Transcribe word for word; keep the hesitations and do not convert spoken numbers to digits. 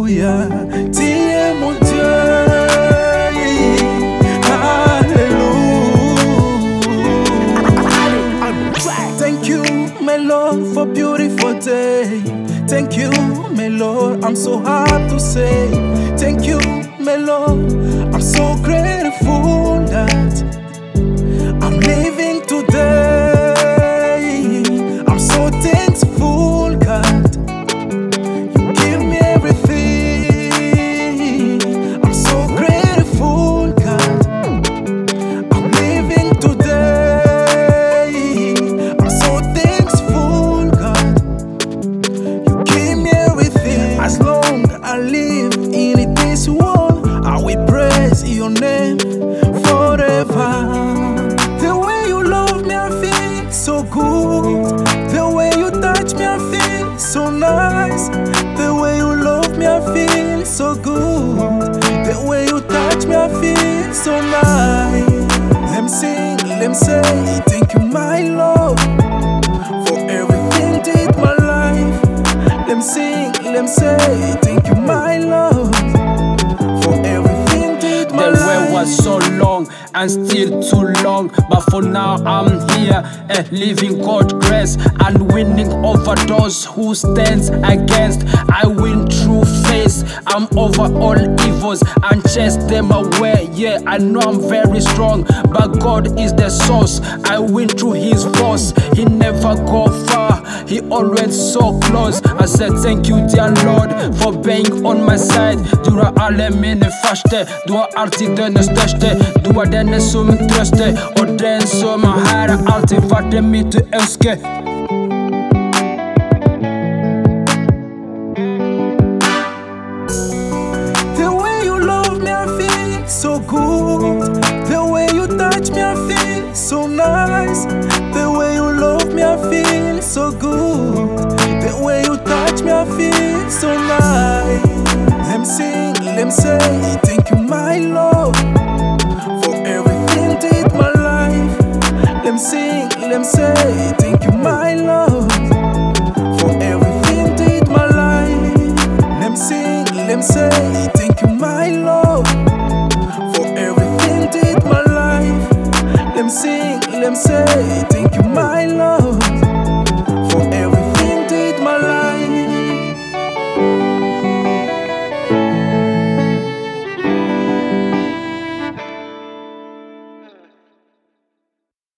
Alléluia. Tu es mon Dieu. Thank you, my Lord, for beautiful day. Thank you, my Lord, I'm so happy to say. Thank you, my Lord, I'm so grateful that I'm living today. I'm so thankful, God. You give me everything. I'm so grateful, God. I'm living today. I'm so thankful, God. You give me everything. As long as I live in this world, I will praise your name forever. The way you love me, I feel so good. The way you touch me, I feel so nice. The way you love me, I feel so good. The way you touch me, I feel so nice. Let me sing, let me say, thank you, my Lord, for everything did my life. Let me sing, let me say, thank you, my Lord, for everything did my life. The way was so long and still too long, but for now I'm here, eh, living God's grace and winning over those who stands against. I win through faith. I'm over all evils and chase them away. Yeah, I know I'm very strong, but God is the source. I win through His force. He never go far. He always so close. I said thank you, dear Lord, for being on my side. Du har alle mine første. Du har alltid den største. Du er denne som trøster, og den som er her har alltid vært det mitt ønske. The way you love me, I feel so good. The way you touch me, I feel so nice. The way you love me, I feel so good. The way you touch me, I feel so nice. Let me sing, let me say, thank you, my Lord, for everything did my life. Let me sing, let me say, thank you, my Lord, for everything did my life. Let me sing, let me say, thank you, my Lord, for everything did my life. Let me sing, let me say, thank you, my Lord.